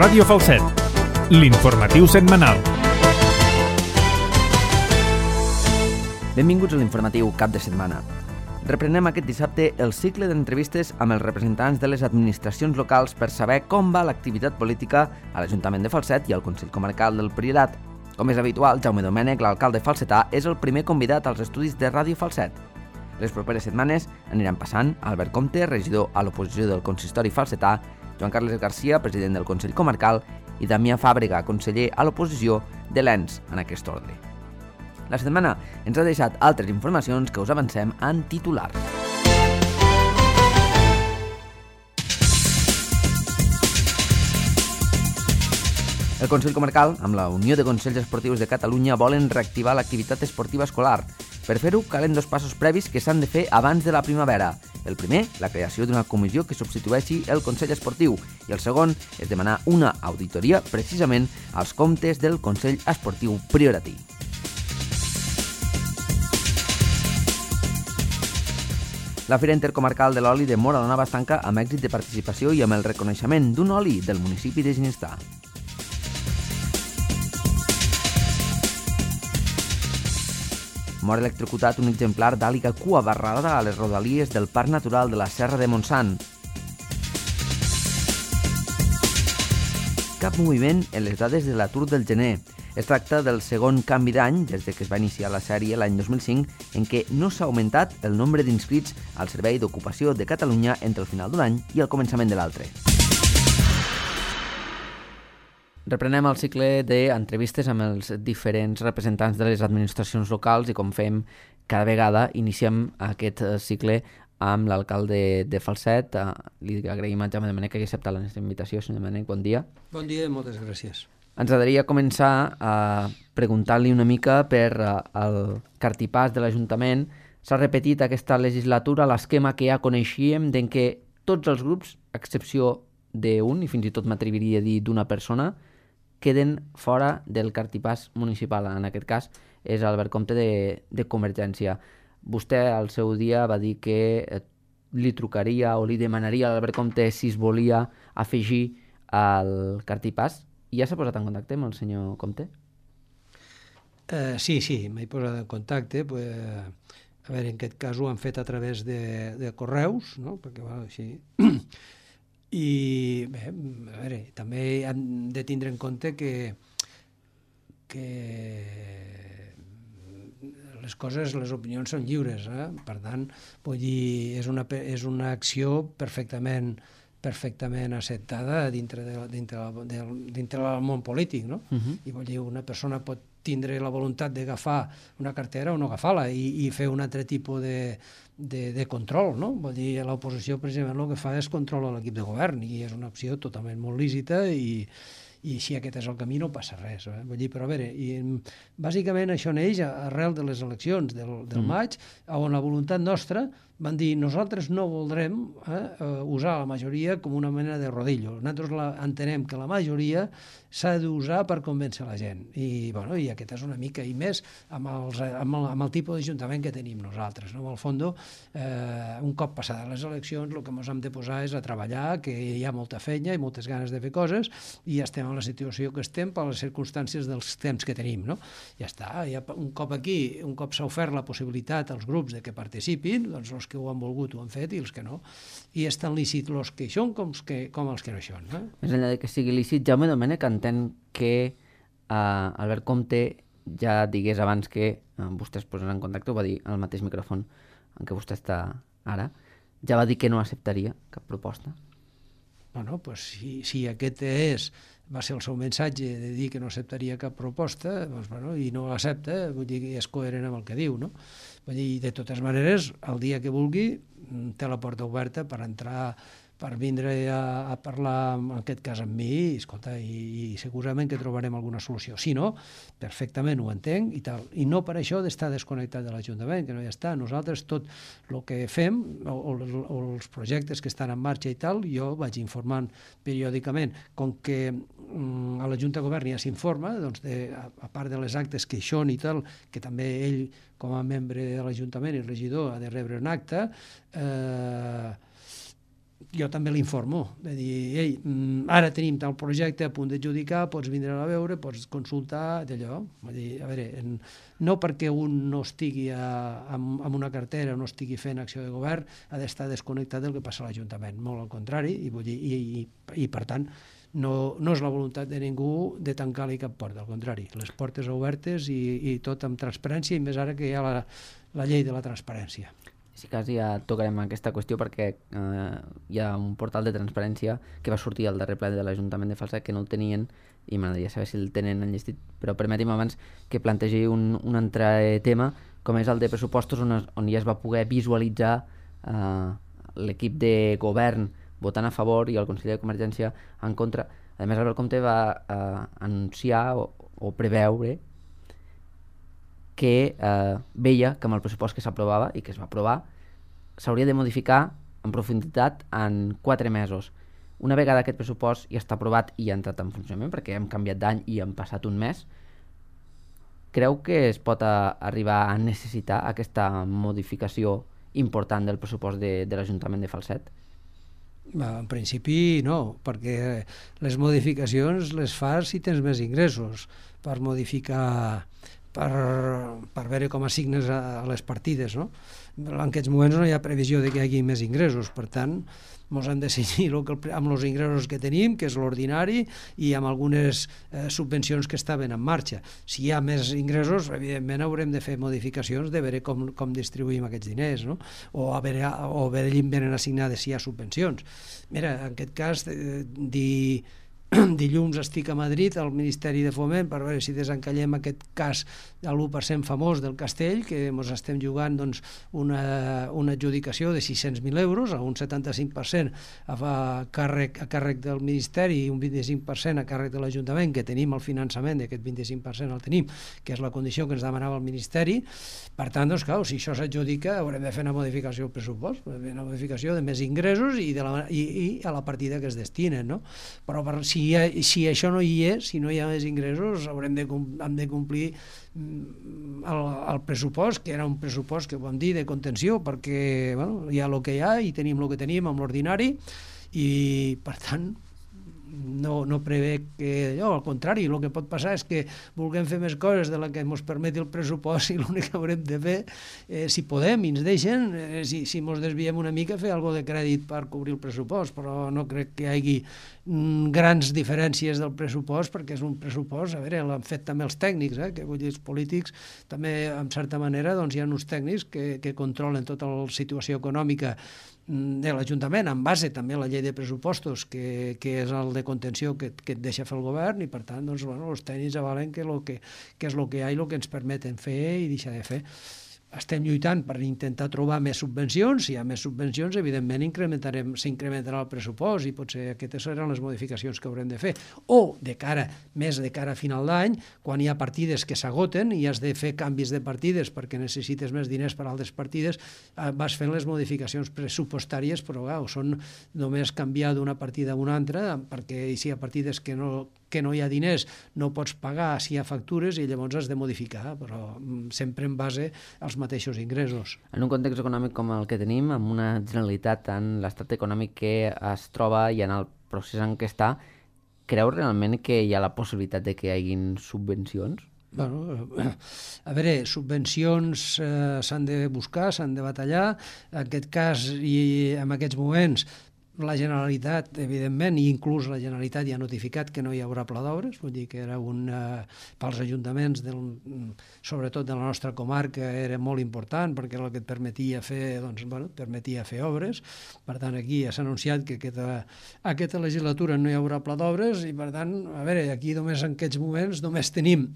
Ràdio Falset, l'informatiu setmanal. Benvinguts a l'informatiu cap de setmana. Reprenem aquest dissabte el cicle d'entrevistes amb els representants de les administracions locals per saber com va l'activitat política a l'Ajuntament de Falset i al Consell Comarcal del Priorat. Com és habitual, Jaume Domènech, l'alcalde falsetà, és el primer convidat als estudis de Ràdio Falset. Les properes setmanes aniran passant Albert Comte, regidor a l'oposició del consistori falsetà, Joan Carles Garcia, president del Consell Comarcal, i Damià Fàbrega, conseller a l'oposició de l'ENS en aquest ordre. La setmana ens ha deixat altres informacions que us avancem en titular. El Consell Comarcal, amb la Unió de Consells Esportius de Catalunya, volen reactivar l'activitat esportiva escolar. Per fer-ho, calen dos passos previs que s'han de fer abans de la primavera. El primer, la creació d'una comissió que substitueixi el Consell Esportiu, i el segon és demanar una auditoria precisament als comptes del Consell Esportiu Prioratí. La Fira Intercomarcal de l'Oli de Móra la Nova es tanca amb èxit de participació i amb el reconeixement d'un oli del municipi de Ginestar. Mor electrocutat un exemplar d'àliga cua barrada a les rodalies del Parc Natural de la Serra de Montsant. Cap moviment en les dades de l'atur del gener. Es tracta del segon canvi d'any des que es va iniciar la sèrie l'any 2005 en què no s'ha augmentat el nombre d'inscrits al Servei d'Ocupació de Catalunya entre el final d'un any i el començament de l'altre. Reprenem el cicle d'entrevistes amb els diferents representants de les administracions locals i com fem cada vegada iniciem aquest cicle amb l'alcalde de Falset. Li agraïm a Jaume Domènech que hagi acceptat la nostra invitació. Senyor Domènech, bon dia. Bon dia i moltes gràcies. Ens agradaria començar preguntant-li una mica per el cartipàs de l'Ajuntament. S'ha repetit aquesta legislatura l'esquema que ja coneixíem d'en què tots els grups, a excepció d'un, i fins i tot m'atreviria a dir d'una persona, queden fora del cartipàs municipal. En aquest cas és Albert Comte de Convergència. Vostè al seu dia va dir que li trucaria o li demanaria a Albert Comte si es volia afegir al cartipàs. I ja s'ha posat en contacte amb el senyor Comte? Sí, m'he posat en contacte. A veure, en aquest cas ho han fet a través de correus, no? Perquè, bueno, així... I bé, a veure, també hem de tindre en compte que les coses, les opinions són lliures, per tant, vull dir, és una acció perfectament acceptada dintre del món polític, no? I vull dir, una persona pot tindre la voluntat d'agafar una cartera o no agafar-la i fer un altre tipus de control, no? Vull dir, l'oposició precisament el que fa és control a l'equip de govern i és una opció totalment molt lícita i si aquest és el camí no passa res. Vull dir, però a veure, bàsicament això neix arrel de les eleccions del maig, on la voluntat nostra van dir nosaltres no voldrem usar la majoria com una mena de rodillo. Nosaltres entenem que la majoria s'ha d'usar per convèncer la gent. I aquest és una mica, i més amb el tipus d'ajuntament que tenim nosaltres. En el fons, un cop passades les eleccions, el que ens hem de posar és a treballar, que hi ha molta feina i moltes ganes de fer coses, i estem en la situació que estem per les circumstàncies dels temps que tenim. No? Ja està, un cop aquí, un cop s'ha ofert la possibilitat als grups de que participin, doncs els que ho han volgut ho han fet i els que no. I és tan lícit els que hi són com els que no hi són. Més enllà que sigui lícit, Jaume Domènech entén que Albert Comte ja digués abans que vostè es posés en contacte, ho va dir al mateix micròfon en què vostè està ara, ja va dir que no acceptaria cap proposta. Bueno, doncs si aquest va ser el seu missatge de dir que no acceptaria cap proposta, i no l'accepta, vull dir que és coherent amb el que diu, no? Vull dir, de totes maneres, el dia que vulgui, té la porta oberta per entrar, per vindre a parlar, en aquest cas amb mi, i segurament que trobarem alguna solució. Si no, perfectament ho entenc i tal. I no per això d'estar desconnectat de l'Ajuntament, que no hi està. Nosaltres tot el que fem, o els projectes que estan en marxa i tal, jo vaig informant periòdicament. Com que a la Junta de Govern ja s'informa, doncs a part de les actes que hi són i tal, que també ell, com a membre de l'Ajuntament i regidor, ha de rebre un acte, jo també l'informo, de dir, ei, ara tenim tal projecte a punt d'adjudicar, pots vindre a veure, pots consultar, d'allò. Vull dir, a veure, no perquè un no estigui amb una cartera o no estigui fent acció de govern ha d'estar desconnectat del que passa a l'Ajuntament, molt al contrari, i per tant, no és la voluntat de ningú de tancar-li cap porta, al contrari, les portes obertes i tot amb transparència, i més ara que hi ha la llei de la transparència. Si cas ja tocarem aquesta qüestió perquè hi ha un portal de transparència que va sortir al darrer ple de l'Ajuntament de Falset que no el tenien i m'agradaria saber si el tenen enllestit, però permeti'm abans que plantegi un altre tema com és el de pressupostos on ja es va poder visualitzar l'equip de govern votant a favor i el conseller de Convergència en contra. A més, Albert Comte va anunciar o preveure que veia que amb el pressupost que s'aprovava i que es va aprovar s'hauria de modificar en profunditat en 4 mesos. Una vegada aquest pressupost ja està aprovat i ha entrat en funcionament, perquè hem canviat d'any i hem passat un mes, creu que es pot arribar a necessitar aquesta modificació important del pressupost de l'Ajuntament de Falset? En principi no, perquè les modificacions les fas si tens més ingressos per modificar, per veure com assignes a les partides, no? En aquests moments no hi ha previsió de que hi hagi més ingressos, per tant ens hem de cenyir amb els ingressos que tenim, que és l'ordinari, i amb algunes subvencions que estaven en marxa. Si hi ha més ingressos, evidentment haurem de fer modificacions de veure com distribuïm aquests diners, no? O veure venen assignades si hi ha subvencions. Mira, en aquest cas, dilluns estic a Madrid al Ministeri de Foment per veure si desencallem aquest cas de l'1% famós del Castell, que ens estem jugant una adjudicació de 600.000 euros, a un 75% a càrrec del Ministeri i un 25% a càrrec de l'Ajuntament, que tenim el finançament d'aquest 25% el tenim, que és la condició que ens demanava el Ministeri. Per tant, doncs, clar, si això s'adjudica haurem de fer una modificació del pressupost, una modificació de més ingressos i a la partida que es destinen, no? Però si això no hi és, si no hi ha més ingressos, hem de complir el pressupost, que era un pressupost que vam dir de contenció, perquè hi ha el que hi ha i tenim el que tenim amb l'ordinari, i per tant no prevé que al contrari, el que pot passar és que vulguem fer més coses de la que ens permeti el pressupost, i l'únic que haurem de fer, si podem i ens deixen, si ens desviem una mica, fer alguna de crèdit per cobrir el pressupost, però no crec que hi hagi grans diferències del pressupost, perquè és un pressupost, a veure, l'han fet també els tècnics, que vull dir, els polítics també, en certa manera, doncs hi ha uns tècnics que controlen tota la situació econòmica de l'Ajuntament, en base també a la llei de pressupostos, que és el de contenció que et deixa fer el govern, i per tant, doncs, els tècnics avalen que és el que hi ha i el que ens permeten fer i deixar de fer. Estem lluitant per intentar trobar més subvencions. Si hi ha més subvencions, evidentment s'incrementarà el pressupost, i potser aquestes seran les modificacions que haurem de fer. O més de cara a final d'any, quan hi ha partides que s'agoten i has de fer canvis de partides perquè necessites més diners per a altres partides, vas fent les modificacions pressupostàries, però són només canviar d'una partida a una altra, perquè si hi ha partides que no hi ha diners, no pots pagar si hi ha factures, i llavors has de modificar, però sempre en base als mateixos ingressos. En un context econòmic com el que tenim, amb una Generalitat en l'estat econòmic que es troba i en el procés en què està, creu realment que hi ha la possibilitat de que hi hagin subvencions? A veure, subvencions s'han de buscar, s'han de batallar. En aquest cas i en aquests moments la Generalitat, evidentment, i inclús la Generalitat ja ha notificat que no hi haurà pla d'obres, vull dir que era pels ajuntaments, sobretot de la nostra comarca, era molt important, perquè era el que et permetia fer obres. Per tant, aquí ja s'ha anunciat que aquesta legislatura no hi haurà pla d'obres, i per tant, a veure, aquí només en aquests moments només tenim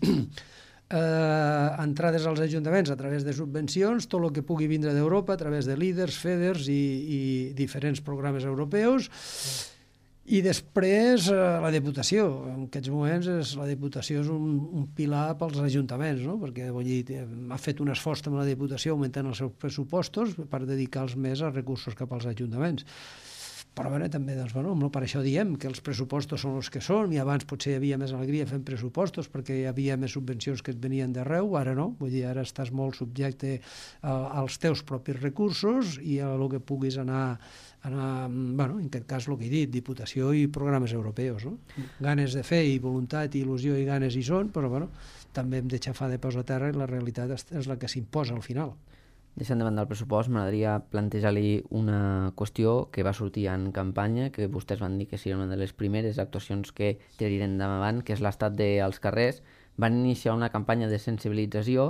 entrades als ajuntaments a través de subvencions, tot el que pugui vindre d'Europa a través de líders, FEDERs i diferents programes europeus, i després la Diputació. En aquests moments la Diputació és un pilar pels ajuntaments, no? Perquè ha fet un esforç amb la Diputació augmentant els seus pressupostos per dedicar-los més als recursos cap als ajuntaments. però bé, també, doncs, bueno, per això diem que els pressupostos són els que són, i abans potser hi havia més alegria fent pressupostos perquè hi havia més subvencions que et venien d'arreu, ara no, vull dir, ara estàs molt subjecte als teus propis recursos i a el que puguis anar, bueno, en aquest cas el que he dit, Diputació i programes europeus, no? Ganes de fer i voluntat i il·lusió i ganes hi són, però bueno, també hem de xafar de peus a terra i la realitat és la que s'imposa al final. Deixant de banda el pressupost, m'agradaria plantejar-li una qüestió que va sortir en campanya, que vostès van dir que seria una de les primeres actuacions que tirarien endavant, que és l'estat dels carrers. Van iniciar una campanya de sensibilització.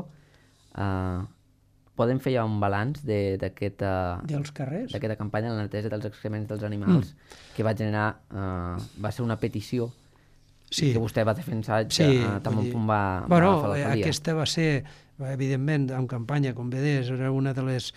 Podem fer ja un balanç d'aquesta campanya, la neteja dels excrements dels animals, que va generar, va ser una petició que vostè va defensar, tant un punt va fer l'altre dia. Aquesta va ser, evidentment, en campanya, com bé deies, era una de les...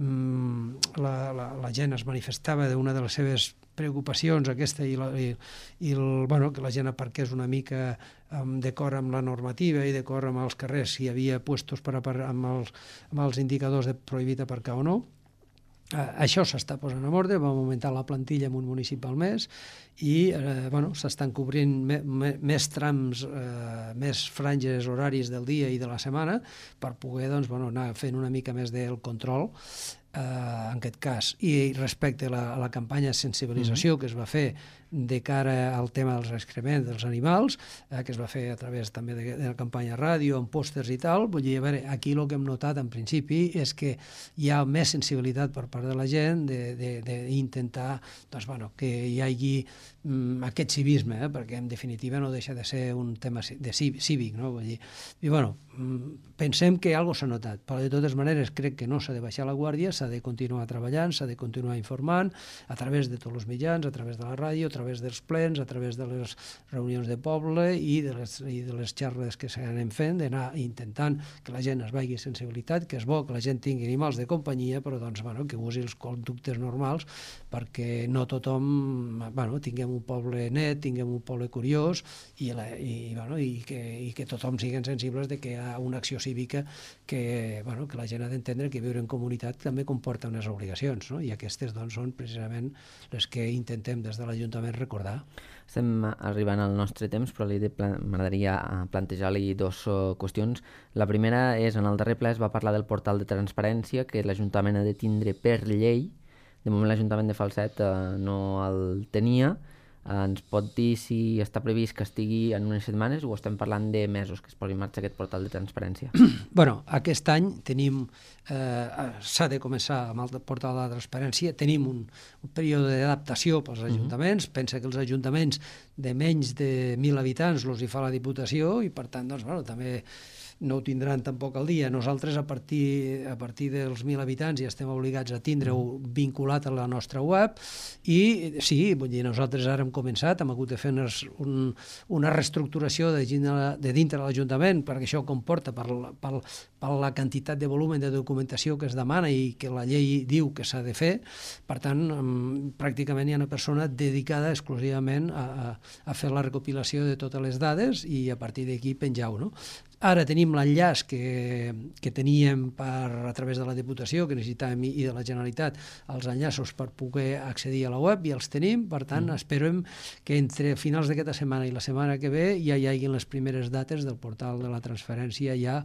la gent es manifestava d'una de les seves preocupacions, aquesta, bueno, que la gent aparqués una mica d'acord amb la normativa i d'acord amb els carrers, si hi havia puestos amb els indicadors de prohibit aparcar o no. Això s'està posant en ordre, vam augmentar la plantilla en un municipal més i bueno, s'estan cobrint més trams, més franges horaris del dia i de la setmana per poder doncs, bueno, anar fent una mica més del control en aquest cas. I respecte a la campanya de sensibilització que es va fer de cara al tema dels excrements dels animals, que es va fer a través també de la campanya ràdio, amb pòsters i tal, vull dir, a veure, aquí el que hem notat en principi és que hi ha més sensibilitat per part de la gent d'intentar doncs, bueno, que hi hagi aquest civisme, perquè en definitiva no deixa de ser un tema cívic, no? Vull dir, i bueno, pensem que alguna cosa s'ha notat, però de totes maneres crec que no s'ha de baixar la guàrdia, s'ha de continuar treballant, s'ha de continuar informant a través de tots els mitjans, a través de la ràdio, a través dels plens, a través de les reunions de poble i de les xerrades que s'anem fent, d'anar intentant que la gent es vegi sensibilitat, que és bo que la gent tingui animals de companyia, però doncs, bueno, que usi els conductes normals perquè no tothom tinguem un poble net, tinguem un poble curiós i que tothom siguin sensibles de que hi ha una acció cívica que la gent ha d'entendre que viure en comunitat també comporta unes obligacions, no? I aquestes doncs, són precisament les que intentem des de l'Ajuntament recordar. Estem arribant al nostre temps, però m'agradaria plantejar-li dues qüestions. La primera és, en el darrer ple es va parlar del portal de transparència que l'Ajuntament ha de tindre per llei. De moment l'Ajuntament de Falset no el tenia. Ens pot dir si està previst que estigui en unes setmanes o estem parlant de mesos que es posi en marxa aquest portal de transparència? Bueno, aquest any tenim, s'ha de començar amb el portal de transparència, tenim un període d'adaptació pels ajuntaments, pensa que els ajuntaments de menys de 1.000 habitants els hi fa la Diputació i per tant doncs, bueno, també no ho tindran tampoc al dia. Nosaltres, a partir dels 1.000 habitants, ja estem obligats a tindre-ho vinculat a la nostra web i sí, vull dir, nosaltres ara hem començat, hem hagut de fer una reestructuració de dintre de l'Ajuntament perquè això comporta per la quantitat de volum de documentació que es demana i que la llei diu que s'ha de fer. Per tant, pràcticament hi ha una persona dedicada exclusivament a fer la recopilació de totes les dades i a partir d'aquí penjar-ho, no? Ara tenim l'enllaç que teníem a través de la Diputació, que necessitàvem, i de la Generalitat, els enllaços per poder accedir a la web, i els tenim. Per tant, esperem que entre finals d'aquesta setmana i la setmana que ve ja hi hagin les primeres dates del portal de la transferència ja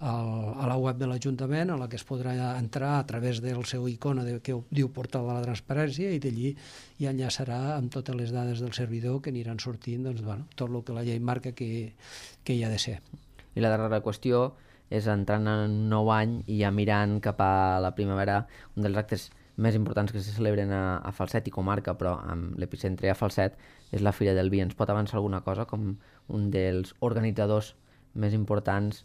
a la web de l'Ajuntament, a la que es podrà entrar a través del seu icona que diu portal de la transparència, i d'allí ja enllaçarà amb totes les dades del servidor que aniran sortint, doncs, bueno, tot el que la llei marca que hi ha de ser. I la darrera qüestió és, entrant en un nou any i ja mirant cap a la primavera, un dels actes més importants que se celebren a Falset i comarca, però amb l'epicentre a Falset, és la Fira del Vi. Ens pot avançar alguna cosa com un dels organitzadors més importants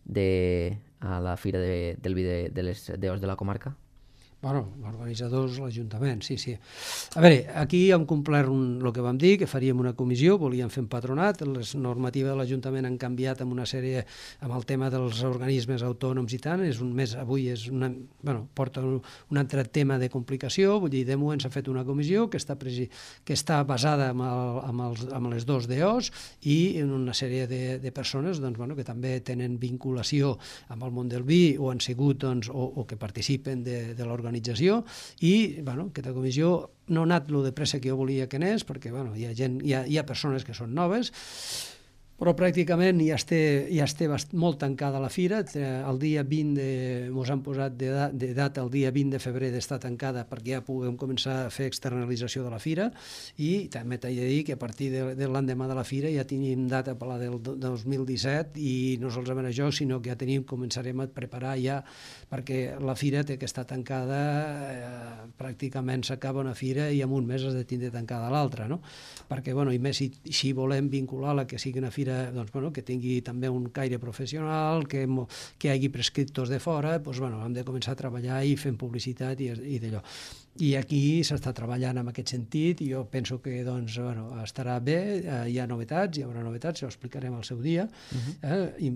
de la Fira del Vi de les Deus de la comarca? Bueno, l'organitzador és l'Ajuntament, sí. A veure, aquí hem complert el que vam dir, que faríem una comissió, volíem fer un patronat, les normatives de l'Ajuntament han canviat amb una sèrie, amb el tema dels organismes autònoms i tant, avui porta un altre tema de complicació, vull dir, de moment s'ha fet una comissió que està basada amb les dos DOs i en una sèrie de persones doncs, que també tenen vinculació amb el món del vi o han sigut o que participen de l'organització d'organització i aquesta comissió no ha anat lo de pressa que jo volia que anés, perquè hi ha persones que són noves, però pràcticament ja està molt tancada la fira. El dia 20 ens han posat de data el dia 20 de febrer d'estar tancada perquè ja puguem començar a fer externalització de la fira, i també t'he de dir que a partir de l'endemà de la fira ja tenim data per la del 2017, i no solament això, sinó que ja començarem a preparar ja, perquè la fira té que estar tancada, pràcticament s'acaba una fira i en un mes has de tindre tancada l'altra, no? Perquè, i més si volem vincular-la que sigui una fira que tingui també un caire professional, que hi hagi prescriptors de fora, hem de començar a treballar i fent publicitat i d'allò. I aquí s'està treballant en aquest sentit, i jo penso que estarà bé, hi ha novetats, hi haurà novetats, ho explicarem al seu dia. I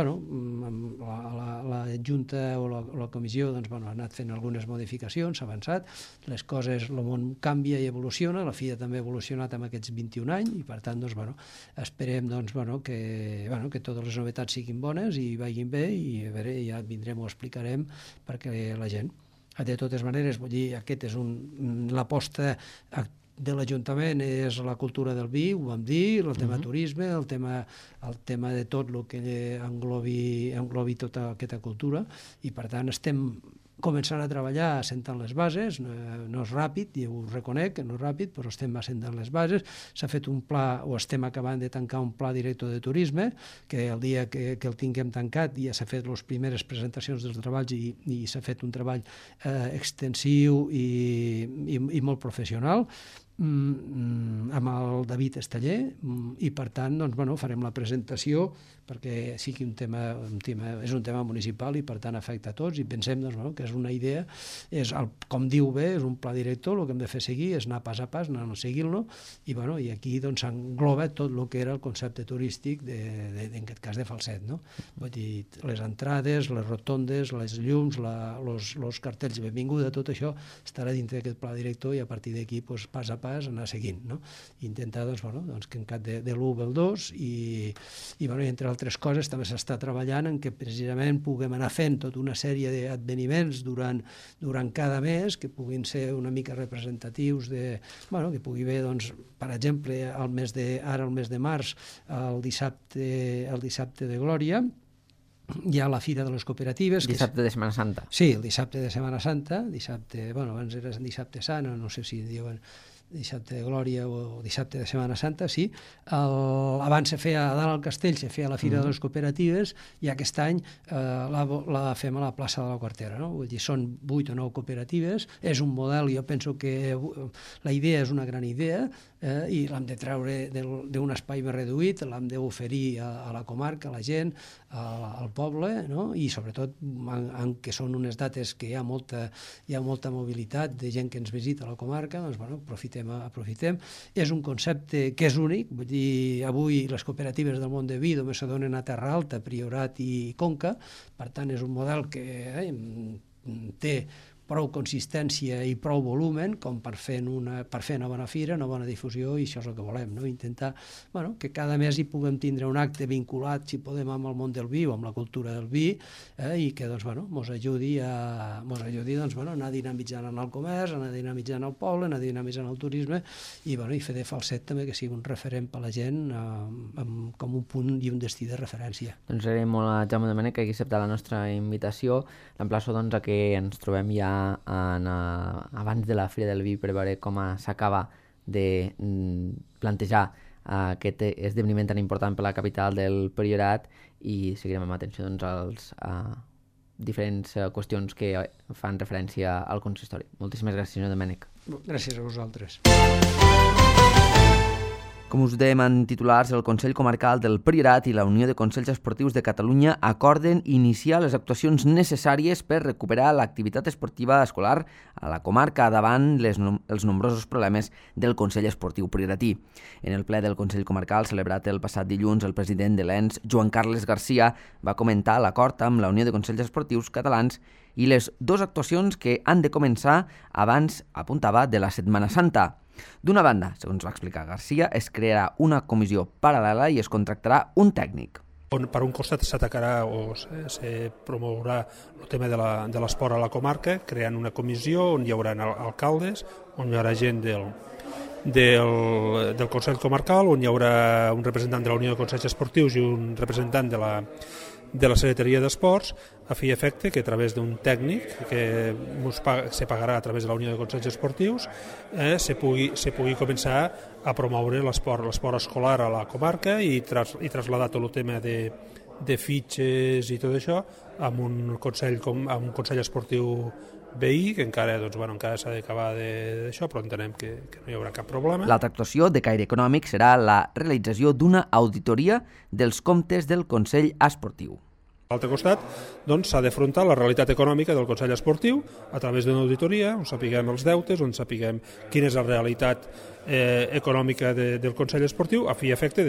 la Junta o la comissió ha anat fent algunes modificacions, s'ha avançat, les coses, el món canvia i evoluciona, la fira també ha evolucionat en aquests 21 anys, i per tant esperem que totes les novetats siguin bones i vagin bé, i a veure, ja vindrem, ho explicarem perquè la gent. De totes maneres, vull dir, aquest és l'aposta de l'Ajuntament, és la cultura del vi, ho vam dir, el tema turisme, el tema de tot el que englobi tota aquesta cultura, i per tant estem començant a treballar assentant les bases. No és ràpid, i ho reconec que no és ràpid, però estem assentant les bases. S'ha fet un pla, o estem acabant de tancar un pla director de turisme, que el dia que el tinguem tancat ja s'ha fet les primeres presentacions dels treballs, i s'ha fet un treball extensiu i molt professional, amb el David Esteller, i per tant farem la presentació, perquè sigui un tema municipal, i per tant afecta a tots, i pensem que és una idea, com diu bé, és un pla director, el que hem de fer seguir és anar pas a pas, anar seguint-lo, i aquí s'engloba tot el que era el concepte turístic, en aquest cas de Falset, no? Vull dir, les entrades, les rotondes, les llums, els cartells de benvinguda, tot això estarà dintre d'aquest pla director, i a partir d'aquí pas a pas anar seguint, no? Intentar que en cap de l'1 ve el 2, i entre altres coses també s'està treballant en que precisament puguem anar fent tota una sèrie d'adveniments durant cada mes, que puguin ser una mica representatius que pugui haver, per exemple, ara el mes de març, el dissabte de Glòria, hi ha la Fira de les Cooperatives. Dissabte de Setmana Santa. Sí, el dissabte de Setmana Santa, abans era dissabte sant, no sé si diuen dissabte de Glòria o dissabte de Setmana Santa, sí. Abans se feia, a dalt al castell, se feia la Fira de les Cooperatives, i aquest any la fem a la plaça de la Quartera, no? Vull dir, són 8 o 9 cooperatives, és un model, jo penso que la idea és una gran idea, i l'hem de treure d'un espai més reduït, l'hem d'oferir a la comarca, a la gent, al poble, no? I sobretot, que són unes dates que hi ha molta mobilitat de gent que ens visita a la comarca, aprofitem. És un concepte que és únic, vull dir, avui les cooperatives del món de vi només se donen a Terra Alta, Priorat i Conca, per tant és un model que té prou consistència i prou volumen com per fer una bona fira, una bona difusió, i això és el que volem, no? Intentar que cada mes hi puguem tindre un acte vinculat, si podem, amb el món del vi o amb la cultura del vi, i que mos ajudi a anar dinamitzant el comerç, anar dinamitzant el poble, anar dinamitzant el turisme, i fer de Falset també que sigui un referent per a la gent, com un punt i un destí de referència. Doncs agraïm molt a Jaume Domènech que hagi acceptat la nostra invitació. L'emplaço a que ens trobem ja abans de la Fira del Vi per veure com s'acaba de plantejar aquest esdeveniment tan important per la capital del Priorat, i seguirem amb atenció als diferents qüestions que fan referència al consistori. Moltíssimes gràcies, senyor Domènech. Gràcies a vosaltres. Com us dèiem en titulars, el Consell Comarcal del Priorat i la Unió de Consells Esportius de Catalunya acorden iniciar les actuacions necessàries per recuperar l'activitat esportiva escolar a la comarca davant els nombrosos problemes del Consell Esportiu Prioratí. En el ple del Consell Comarcal, celebrat el passat dilluns, el president de l'ENS, Joan Carles Garcia, va comentar l'acord amb la Unió de Consells Esportius Catalans i les dues actuacions que han de començar abans, apuntava, de la Setmana Santa. D'una banda, segons va explicar Garcia, es crearà una comissió paral·lela i es contractarà un tècnic. on per un costat s'atacarà o se promourà el tema de l'esport a la comarca, creant una comissió on hi haurà alcaldes, on hi haurà gent del Consell Comarcal, on hi haurà un representant de la Unió de Consells Esportius i un representant de la Secretaria d'Esports, a fi i efecte que a través d'un tècnic que se pagarà a través de la Unió de Consells Esportius se pugui començar a promoure l'esport escolar a la comarca i traslladar tot el tema de fitxes i tot això amb un consell esportiu veí, que encara s'ha d'acabar d'això, però entenem que no hi haurà cap problema. L'altra actuació de caire econòmic serà la realització d'una auditoria dels comptes del Consell Esportiu. A l'altre costat, s'ha d'afrontar la realitat econòmica del Consell Esportiu a través d'una auditoria on sapiguem els deutes, on sapiguem quina és la realitat econòmica del Consell Esportiu, a fi i efecte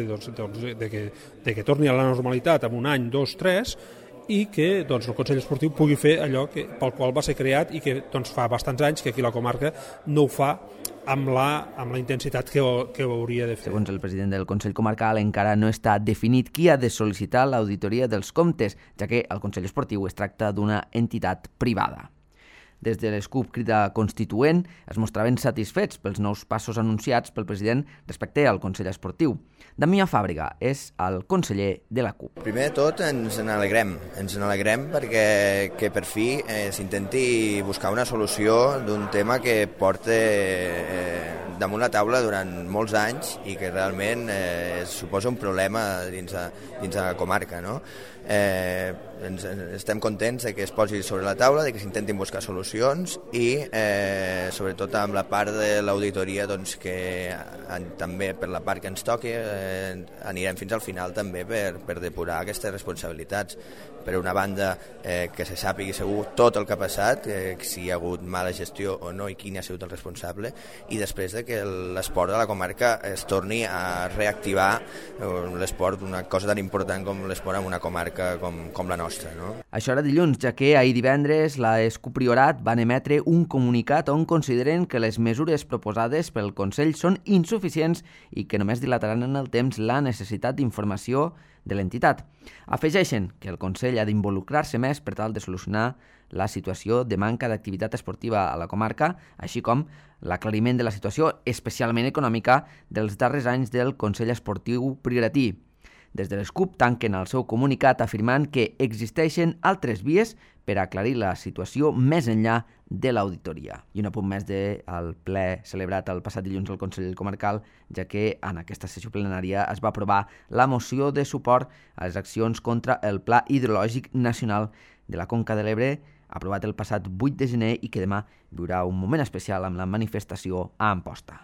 de que torni a la normalitat en un any, 2, 3, i que el Consell Esportiu pugui fer allò pel qual va ser creat i que fa bastants anys que aquí a la comarca no ho fa amb la intensitat que ho hauria de fer. Segons el president del Consell Comarcal, encara no està definit qui ha de sol·licitar l'auditoria dels comptes, ja que el Consell Esportiu es tracta d'una entitat privada. Des de l'ESCUP Crida Constituent es mostraven satisfets pels nous passos anunciats pel president respecte al Consell Esportiu. Damià Fàbrega és el conseller de la CUP. Primer de tot ens n'alegrem perquè que per fi s'intenti buscar una solució d'un tema que porta damunt la taula durant molts anys i que realment suposa un problema dins de la comarca, no? Estem contents de que es posi sobre la taula, de que s'intentin buscar solucions i sobretot amb la part de l'auditoria que també per la part que ens toqui anirem fins al final també per depurar aquestes responsabilitats. Per una banda, que se sàpigui segur tot el que ha passat, si hi ha hagut mala gestió o no i quin ha sigut el responsable, i després de que l'esport de la comarca es torni a reactivar l'esport, una cosa tan important com l'esport en una comarca com la nostra, no? Això era dilluns, ja que ahir divendres l'ESCUP Priorat van emetre un comunicat on consideren que les mesures proposades pel Consell són insuficients i que només dilataran en el temps la necessitat d'informació de l'entitat. Afegeixen que el Consell ha d'involucrar-se més per tal de solucionar la situació de manca d'activitat esportiva a la comarca, així com l'aclariment de la situació especialment econòmica dels darrers anys del Consell Esportiu Prioratí. Des de l'ESCUP tanquen el seu comunicat afirmant que existeixen altres vies per aclarir la situació més enllà de l'auditoria. I un apunt més del ple celebrat el passat dilluns al Consell Comarcal, ja que en aquesta sessió plenària es va aprovar la moció de suport a les accions contra el Pla Hidrològic Nacional de la Conca de l'Ebre, aprovat el passat 8 de gener i que demà viurà un moment especial amb la manifestació a Amposta.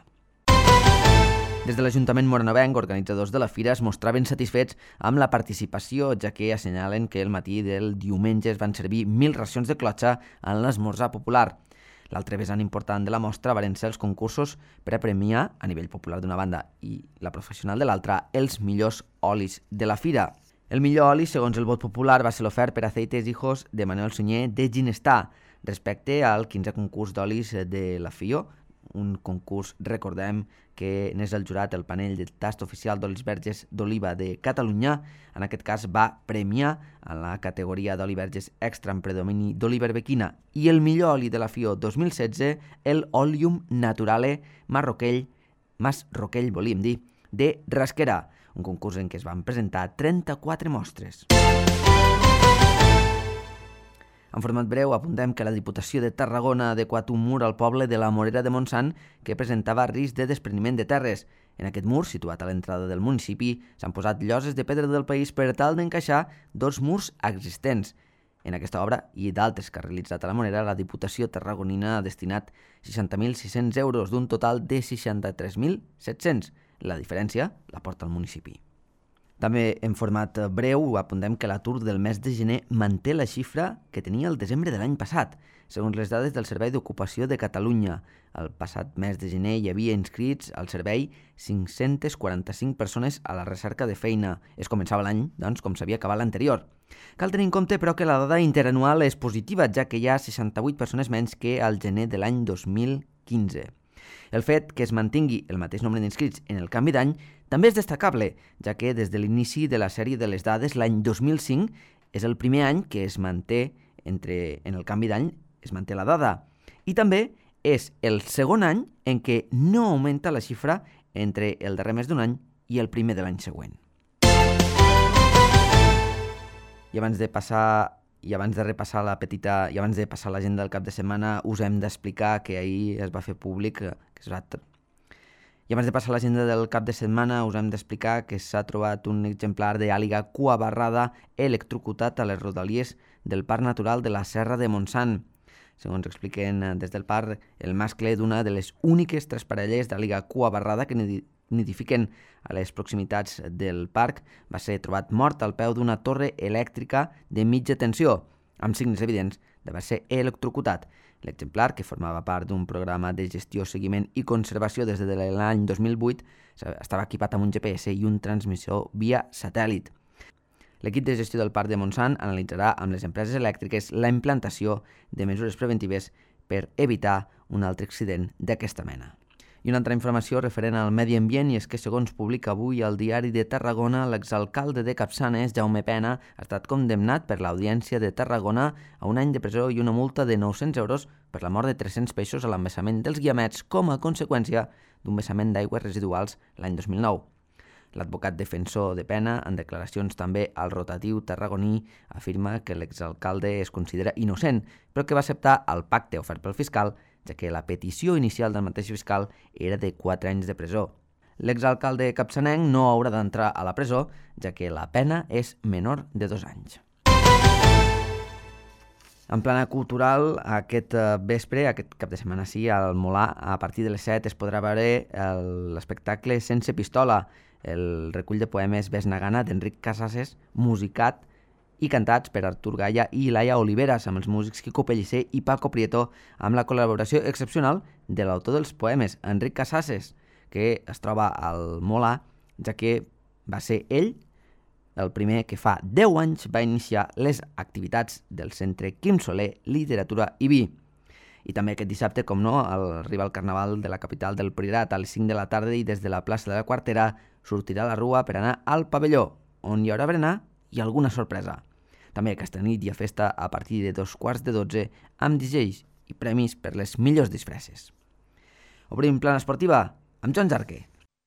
Des de l'Ajuntament moranebenc, organitzadors de la fira es mostraven satisfets amb la participació, ja que assenyalen que el matí del diumenge es van servir 1.000 racions de clotxa en l'esmorzar popular. L'altre vessant important de la mostra van ser els concursos per a premiar, a nivell popular d'una banda i la professional de l'altra, els millors olis de la fira. El millor oli, segons el vot popular, va ser l'ofert per Aceites Hijos de Manuel Sunyer de Ginestar, respecte al 15è concurs d'olis de la FIO, un concurs, recordem, que n'és el jurat el panell de tast oficial d'olis verges d'oliva de Catalunya. En aquest cas va premiar en la categoria d'oli verges extra en predomini d'oliva arbequina i el millor oli de la FIO 2016, el Olium Naturale Mas Roquell, volíem dir, de Rasquera, un concurs en què es van presentar 34 mostres. En format breu, apuntem que la Diputació de Tarragona ha adequat un mur al poble de la Morera de Montsant que presentava risc de despreniment de terres. En aquest mur, situat a l'entrada del municipi, s'han posat lloses de pedra del país per tal d'encaixar 2 murs existents. En aquesta obra i d'altres que ha realitzat a la Morera, la Diputació tarragonina ha destinat 60.600 euros d'un total de 63.700. La diferència la porta el municipi. També en format breu apuntem que l'atur del mes de gener manté la xifra que tenia el desembre de l'any passat. Segons les dades del Servei d'Ocupació de Catalunya, el passat mes de gener hi havia inscrits al servei 545 persones a la recerca de feina. Es començava l'any, doncs, com s'havia acabat l'anterior. Cal tenir en compte, però, que la dada interanual és positiva, ja que hi ha 68 persones menys que al gener de l'any 2015. El fet que es mantingui el mateix nombre d'inscrits en el canvi d'any també és destacable, ja que des de l'inici de la sèrie de les dades, l'any 2005, és el primer any que es manté, en el canvi d'any, es manté la dada. I també és el segon any en què no augmenta la xifra entre el darrer mes d'un any i el primer de l'any següent. I abans de repassar l'agenda del cap de setmana, us hem d'explicar que ahir es va fer públic que s'ha trobat un exemplar d'àliga cuabarrada electrocutat a les rodalies del Parc Natural de la Serra de Montsant. Segons expliquen des del parc, el mascle d'una de les úniques 3 parelles d'àliga cuabarrada que nidifiquen a les proximitats del parc va ser trobat mort al peu d'una torre elèctrica de mitja tensió, amb signes evidents d'haver-se electrocutat. L'exemplar, que formava part d'un programa de gestió, seguiment i conservació des de l'any 2008, estava equipat amb un GPS i un transmissor via satèl·lit. L'equip de gestió del Parc de Montsant analitzarà amb les empreses elèctriques la implantació de mesures preventives per evitar un altre accident d'aquesta mena. I una altra informació referent al medi ambient, i és que, segons publica avui el Diari de Tarragona, l'exalcalde de Capçanes, Jaume Pena, ha estat condemnat per l'Audiència de Tarragona a un any de presó i una multa de 900 euros per la mort de 300 peixos a l'embassament dels Guiamets com a conseqüència d'un vessament d'aigües residuals l'any 2009. L'advocat defensor de Pena, en declaracions també al rotatiu tarragoní, afirma que l'exalcalde es considera innocent, però que va acceptar el pacte ofert pel fiscal, ja que la petició inicial del mateix fiscal era de 4 anys de presó. L'exalcalde capçanenc no haurà d'entrar a la presó, ja que la pena és menor de 2 anys. En plana cultural, aquest vespre, aquest cap de setmana sí, al Molà, a partir de les 7 es podrà veure l'espectacle Sense pistola, el recull de poemes Ves Nagana d'Enric Casasses, musicat i cantats per Artur Gaya i Laia Oliveras, amb els músics Quico Pellicer i Paco Prieto, amb la col·laboració excepcional de l'autor dels poemes, Enric Casasses, que es troba al Molà, ja que va ser ell el primer que fa 10 anys va iniciar les activitats del Centre Quim Soler Literatura i Vi. I també aquest dissabte, com no, arriba el Carnaval de la capital del Priorat a les 5 de la tarda i des de la plaça de la Quartera sortirà la rua per anar al pavelló, on hi haurà berenar i alguna sorpresa. També aquesta nit hi ha festa a partir de 2:45 amb DJs i premis per les millors disfresses. Obrim plana esportiva amb Joan Jarquer.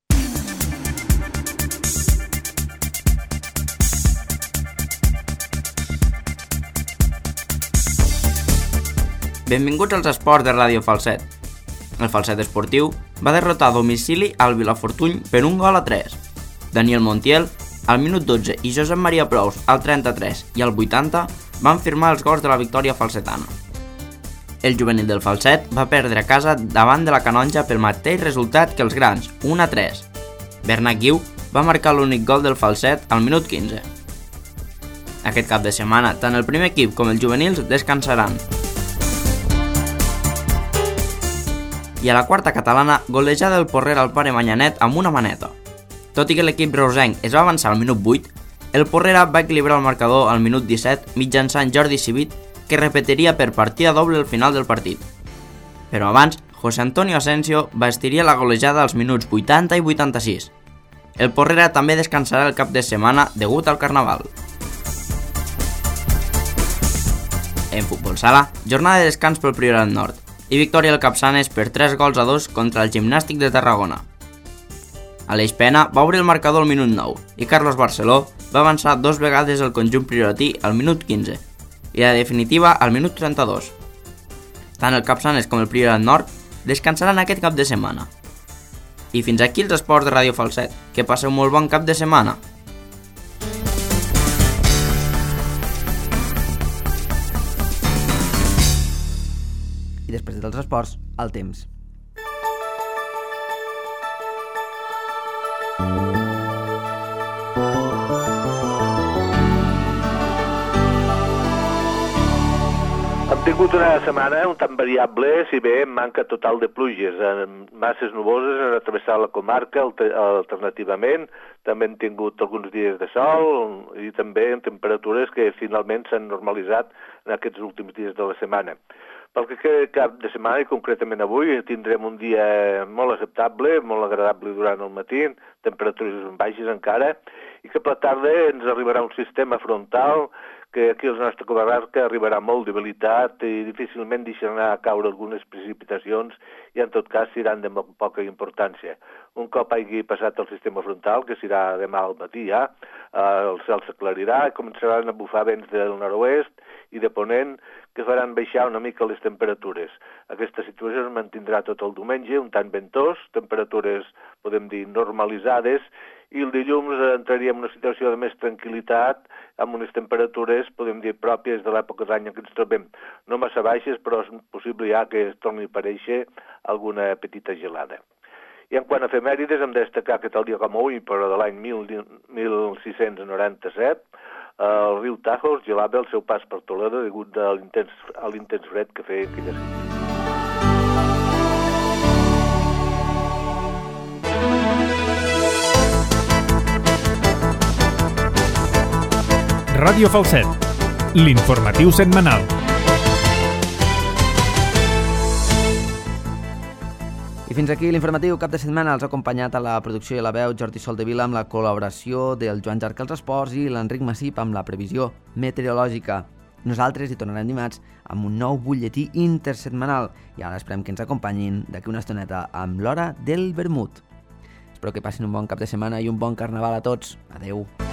Benvinguts als esports de Ràdio Falset. El Falset esportiu va derrotar a domicili al Vilafortuny per 1-3. Daniel Montiel al minut 12 i Josep Maria Prous al 33 i al 80 van firmar els gols de la victòria falsetana. El juvenil del Falset va perdre a casa davant de la Canonja pel mateix resultat que els grans, 1-3. Bernat Guiu va marcar l'únic gol del Falset al minut 15. Aquest cap de setmana, tant el primer equip com els juvenils descansaran. I a la quarta catalana, golejada del Porrera al Pare Manyanet amb una maneta. Tot i que l'equip reusenc es va avançar al minut 8, el Porrera va equilibrar el marcador al minut 17 mitjançant Jordi Civit, que repetiria per partida doble al final del partit. Però abans, José Antonio Asensio va estirar la golejada als minuts 80 i 86. El Porrera també descansarà el cap de setmana degut al Carnaval. En futbol sala, jornada de descans pel Priorat Nord i victòria del Capçanes per 3-2 contra el Gimnàstic de Tarragona. Aleix Pena va obrir el marcador al minut 9 i Carlos Barceló va avançar 2 vegades el conjunt prioratí al minut 15 i la definitiva al minut 32. Tant el Capçanes com el Priorat Nord descansaran aquest cap de setmana. I fins aquí els esports de Ràdio Falset. Que passeu molt bon cap de setmana! I després dels esports, el temps. Hem tingut una setmana un tant variable, si bé manca total de pluges, masses nuboses han atravessat la comarca alternativament, també hem tingut alguns dies de sol i també en temperatures que finalment s'han normalitzat en aquests últims dies de la setmana. Pel que queda cap de setmana, i concretament avui, tindrem un dia molt acceptable, molt agradable durant el matí, temperatures baixes encara, i que per la tarda ens arribarà un sistema frontal que aquí a la nostra comarca arribarà molt debilitat i difícilment deixarà caure algunes precipitacions i en tot cas seran de molt poca importància. Un cop hagi passat el sistema frontal, que serà demà al matí ja, el cel s'aclarirà i començaran a bufar vents del nord-oest i de ponent que faran baixar una mica les temperatures. Aquesta situació es mantindrà tot el diumenge, un tant ventós, temperatures, podem dir, normalitzades, i el dilluns entraríem en una situació de més tranquil·litat, amb unes temperatures, podem dir, pròpies de l'època d'any en què ens trobem. No massa baixes, però és possible ja que es torni a aparèixer alguna petita gelada. I en quant a efemèrides, hem de destacar que tal dia com avui, però de l'any 1697, el riu Tajo es gelava el seu pas per Toledo degut a l'intens fred que feia aquella ciutat. Ràdio Falset, l'informatiu setmanal. I fins aquí l'informatiu cap de setmana. Els ha acompanyat a la producció i a la veu Jordi Soldevila amb la col·laboració del Joan Jarc als esports i l'Enric Massip amb la previsió meteorològica. Nosaltres hi tornarem dimarts amb un nou butlletí intersetmanal i ara esperem que ens acompanyin d'aquí una estoneta amb l'hora del vermut. Espero que passin un bon cap de setmana i un bon carnaval a tots. Adeu.